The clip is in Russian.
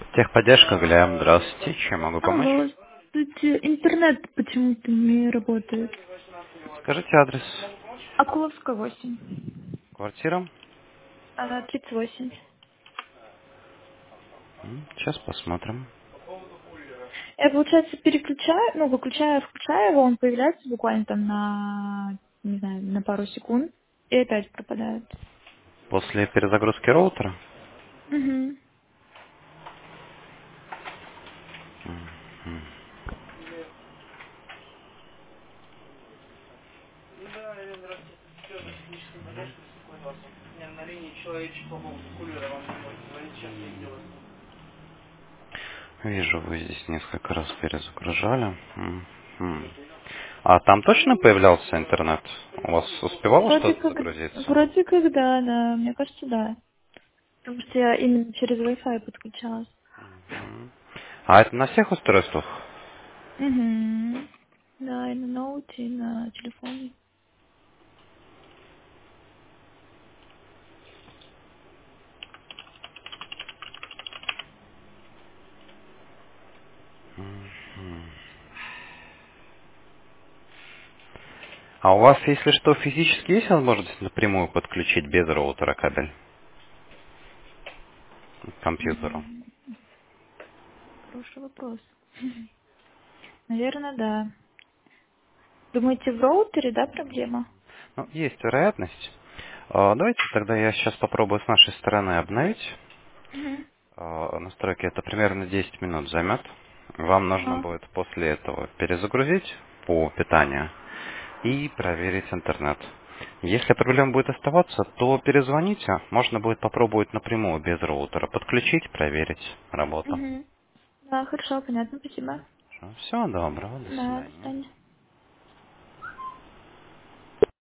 Техподдержка, Глеб, здравствуйте. Чем могу помочь? Алло, здравствуйте. Интернет почему-то не работает. Скажите адрес. Акуловская, 8. Квартира. 38. Сейчас посмотрим. Я, получается, переключаю, выключаю, включаю его, он появляется буквально там на, не знаю, на пару секунд, и опять пропадает. После перезагрузки роутера. Угу. Вижу, вы здесь несколько раз перезагружали. А там точно появлялся интернет? У вас успевало Вроде что-то как, загрузиться? вроде как да, мне кажется, да. Потому что я именно через Wi-Fi подключалась. А это на всех устройствах? Угу. Да, и на ноуте, и на телефоне. А у вас, если что, физически есть возможность напрямую подключить без роутера кабель к компьютеру? М, Хороший вопрос. Наверное, да. Думаете, в роутере, да, проблема? Ну, есть вероятность. Давайте тогда я сейчас попробую с нашей стороны обновить. Мгм. Настройки это примерно 10 минут займет. Вам нужно Ага. будет после этого перезагрузить по питанию и проверить интернет. Если проблема будет оставаться, то перезвоните. Можно будет попробовать напрямую без роутера подключить, проверить работу. Мгм. Да, хорошо, понятно, спасибо. Всего доброго, до Да, до свидания. свидания.